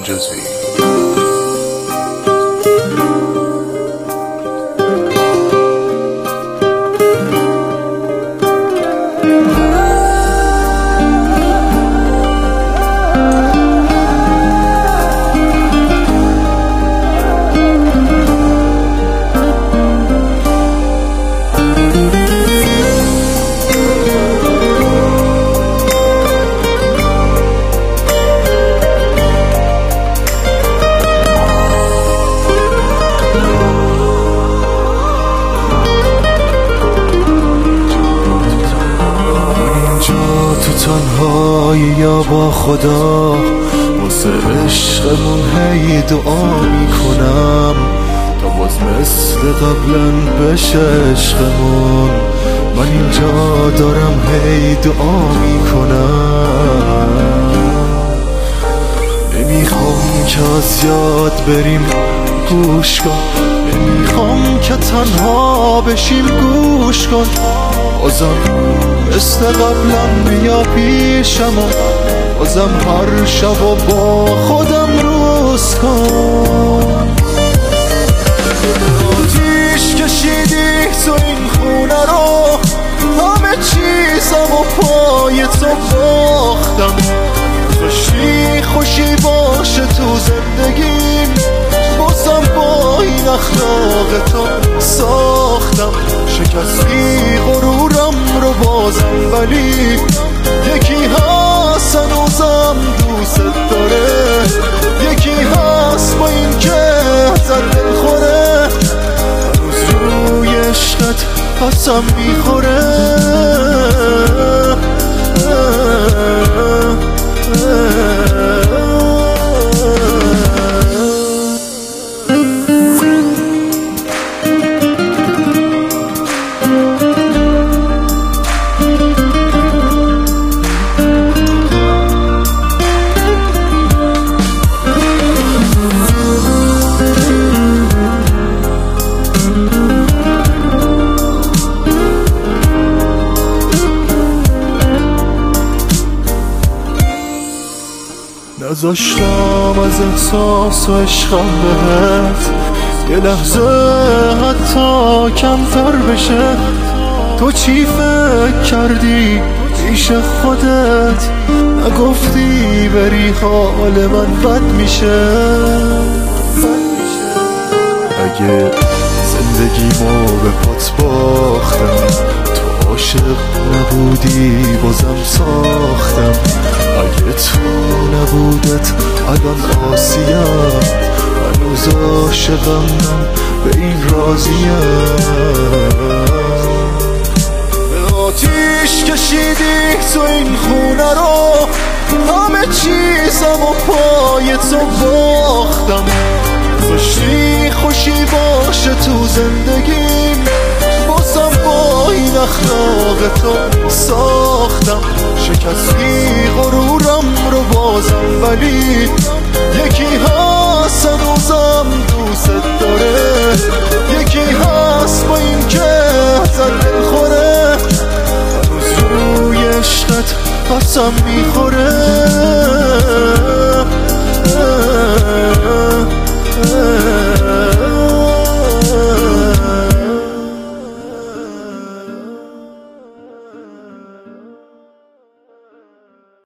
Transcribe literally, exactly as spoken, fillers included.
جزوی. تنهایی یا با خدا واسه عشقمون هی دعا میکنم تا باز مثل قبلا بشه عشقمون. من اینجا دارم هی دعا میکنم. نمیخوام که از یاد بریم گوش کن، نمیخوام که تنها بشیم گوش کن. بازم مثل قبلا بیا پیشم و بازم هر شب و با خودم روز کن. آتیش کشیدی تو این خونه رو، همه چیزم و پای تو باختم. خوشی خوشی باشه تو زندگیم، بازم با این اخلاق تو ساختم. شکستی غرورم رو بازم، ولی یکی هست هنوزم دوست داره. یکی هست با این که زد دل خوره، هنوز روی عشقت قسم میخوره. نذاشتم از احساس و عشقم بهت یه لحظه حتی کمتر بشه. تو چی فکر کردی پیش خودت؟ نگفتی بری حال من بد میشه. اگه زندگیمو به پات باختم، تو عاشق نبودی بازم ساختم. اگه تو نبودت الان آسیم، هنوز عاشقم به این راضیم. آتیش کشیدی تو این خونه رو، همه چیزم و پای تو باختم. خوشی خوشی باشه تو زندگیم، بازم با این اخلاق تو ساختم. شکستی غرورم رو بازم، ولی یکی هست هنوزم دوست داره. یکی هست با این که زد دل خوره، هنوز روی عشقت قسم میخوره.